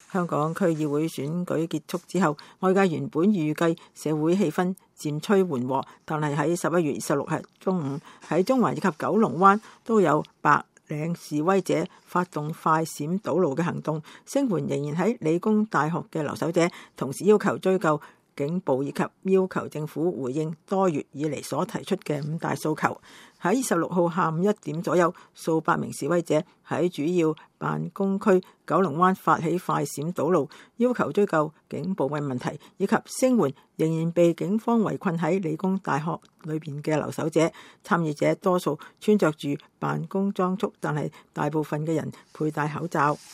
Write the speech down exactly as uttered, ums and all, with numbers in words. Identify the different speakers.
Speaker 1: 香港區議會選舉結束之後，外界原本預計社會氣氛漸趨緩和，但係喺十一月二十六日中午，喺中環以及九龍灣都有白領示威者發動快閃堵路嘅行動，聲援仍然喺理工大學嘅留守者，同時要求追究警暴以及要求政府回應多月以嚟所提出嘅五大訴求。喺二十六號下午一點左右，數百名示威者喺主要辦公區九龍灣發起快閃堵路，要求追究警暴嘅問題，以及聲援仍然被警方圍困喺理工大學裏邊嘅留守者。參與者多數穿着住辦公裝束，但係大部分嘅人佩戴口罩。